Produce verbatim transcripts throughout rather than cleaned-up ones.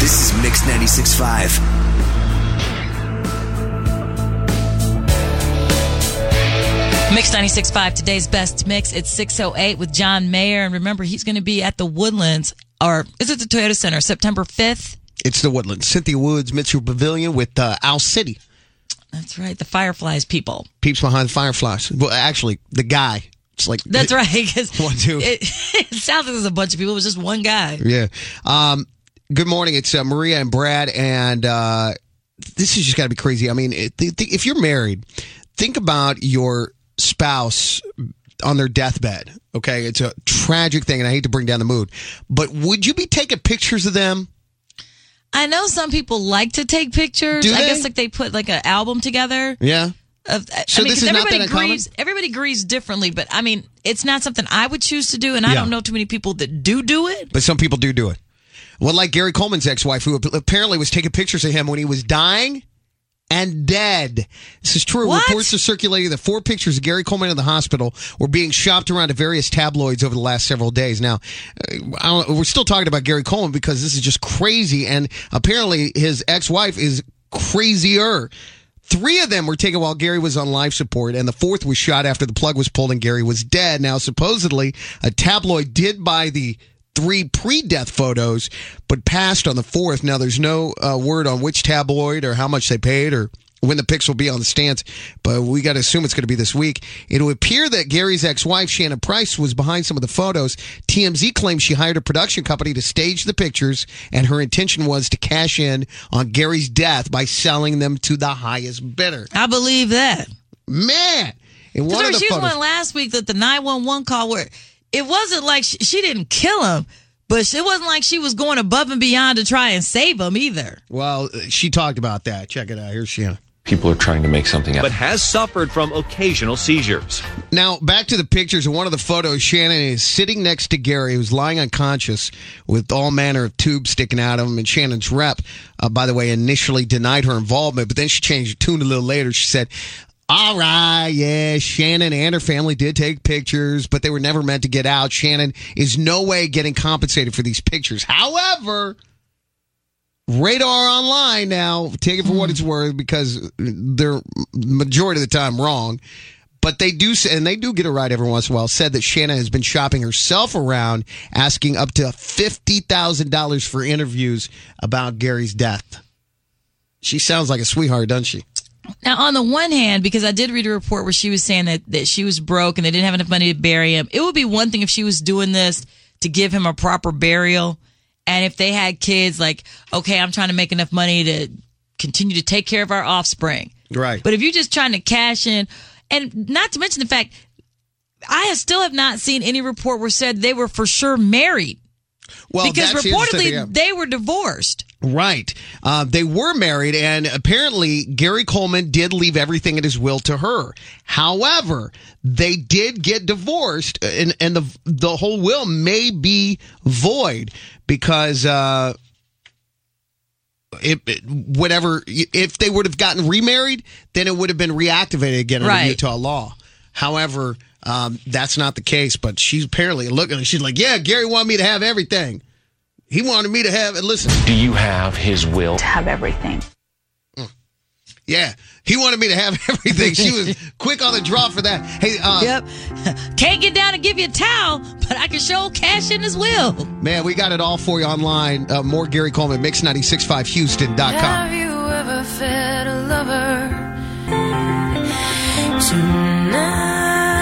This is Mix ninety-six point five. Mix ninety-six point five, today's best mix. It's six oh eight with John Mayer. And remember, he's going to be at the Woodlands, or is it the Toyota Center, September fifth? It's the Woodlands. Cynthia Woods, Mitchell Pavilion with uh, Owl City. That's right, the Fireflies people. Peeps behind the Fireflies. Well, actually, the guy. It's like That's right, because one, two. It, it sounds like there's a bunch of people. It was just one guy. Yeah. Um, good morning. It's uh, Maria and Brad, and uh, this has just got to be crazy. I mean, it, th- th- if you're married, think about your spouse on their deathbed. Okay, it's a tragic thing, and I hate to bring down the mood, but would you be taking pictures of them? I know some people like to take pictures. Do I they? guess like they put like an album together. Yeah. Of, So I mean, this 'cause is not everybody that uncommon? grieves. Everybody grieves differently, but I mean, it's not something I would choose to do, and I Yeah. don't know too many people that do do it. But some people do do it. Well, like Gary Coleman's ex-wife, who apparently was taking pictures of him when he was dying and dead. This is true. What? Reports are circulating that four pictures of Gary Coleman in the hospital were being shopped around to various tabloids over the last several days. Now, uh, I don't, we're still talking about Gary Coleman because this is just crazy, and apparently his ex-wife is crazier. Three of them were taken while Gary was on life support, and the fourth was shot after the plug was pulled and Gary was dead. Now, supposedly, a tabloid did buy the three pre-death photos, but passed on the fourth. Now, there's no uh, word on which tabloid or how much they paid or when the pics will be on the stands, but we got to assume it's going to be this week. It would appear that Gary's ex-wife, Shannon Price, was behind some of the photos. T M Z claims she hired a production company to stage the pictures, and her intention was to cash in on Gary's death by selling them to the highest bidder. I believe that. Man! In one of the She was photos, one last week that the nine one one call where it wasn't like she, she didn't kill him, but it wasn't like she was going above and beyond to try and save him either. well, she talked about that. Check it out. Here's Shannon. People are trying to make something but out. has suffered from occasional seizures. Now, back to the pictures. In one of the photos, Shannon is sitting next to Gary, who's lying unconscious with all manner of tubes sticking out of him. And Shannon's rep, uh, by the way, initially denied her involvement, but then she changed her tune a little later. She said, all right, yeah, Shannon and her family did take pictures, but they were never meant to get out. Shannon is no way getting compensated for these pictures. However, Radar Online now, take it for what it's worth, because they're majority of the time wrong, but they do say, and they do get it right every once in a while, said that Shannon has been shopping herself around, asking up to fifty thousand dollars for interviews about Gary's death. She sounds like a sweetheart, doesn't she? Now, on the one hand, because I did read a report where she was saying that, that she was broke and they didn't have enough money to bury him, it would be one thing if she was doing this to give him a proper burial. And if they had kids, like, okay, I'm trying to make enough money to continue to take care of our offspring. Right. But if you're just trying to cash in, and not to mention the fact, I still have not seen any report where said they were for sure married. Well, because that's the interesting reportedly thing, yeah. they were divorced. Right. Uh, they were married, and apparently Gary Coleman did leave everything in his will to her. However, they did get divorced, and, and the the whole will may be void because uh, it, it, whatever, if they would have gotten remarried, then it would have been reactivated again under Right. Utah law. However, um, that's not the case, but she's apparently looking, she's like, yeah, Gary wanted me to have everything. He wanted me to have it. Listen. Do you have his will? To have everything. Yeah, he wanted me to have everything. She was quick on the draw for that. Hey, uh, Yep. Can't get down and give you a towel, but I can show cash in his will. man, we got it all for you online. Uh, more Gary Coleman, mix nine six five houston dot com. Have you ever fed a lover tonight?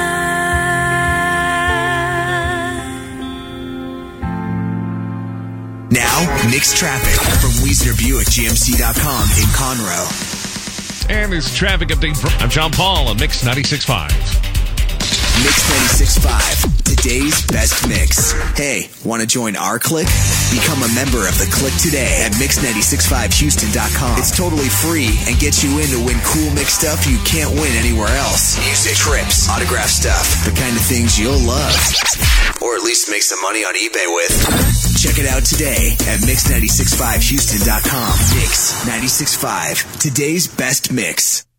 Now, Mixed Traffic from Wiesner Buick G M C dot com in Conroe. And this traffic update from I'm John Paul on Mix ninety-six point five. Mix ninety-six point five, today's best mix. Hey, want to join our clique? Become a member of the clique today at mix nine six five houston dot com. It's totally free and gets you in to win cool mix stuff you can't win anywhere else. Music, trips, autograph stuff, the kind of things you'll love. Or at least make some money on eBay with. Check it out today at mix nine six five houston dot com. Mix ninety-six point five, today's best mix.